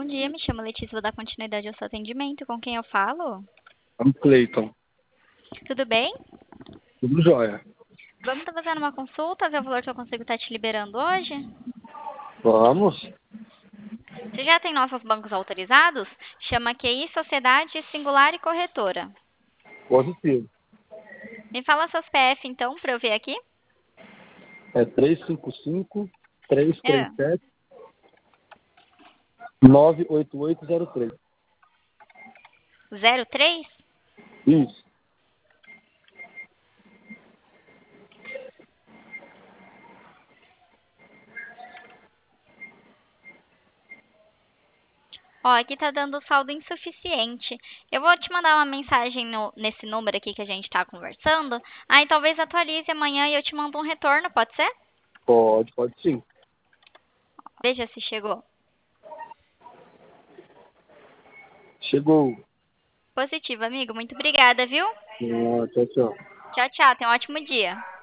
dia, me chamo Letícia, vou dar continuidade ao seu atendimento. Com quem eu falo? I'm Cleiton. Tudo bem? Tudo jóia. Vamos estar fazendo uma consulta, ver o valor que eu consigo estar te liberando hoje? Vamos? Você já tem nossos bancos autorizados? Chama QI Sociedade Singular e Corretora. Positivo. Me fala seus PF então, para eu ver aqui. É 355 É. 337 98803. 03? Isso. Ó, aqui tá dando saldo insuficiente. Eu vou te mandar uma mensagem nesse número aqui que a gente tá conversando. Aí talvez atualize amanhã e eu te mando um retorno, pode ser? Pode sim. Veja se chegou. Chegou. Positivo, amigo. Muito obrigada, viu? Tchau, tchau. Tchau, tchau. Tenha um ótimo dia.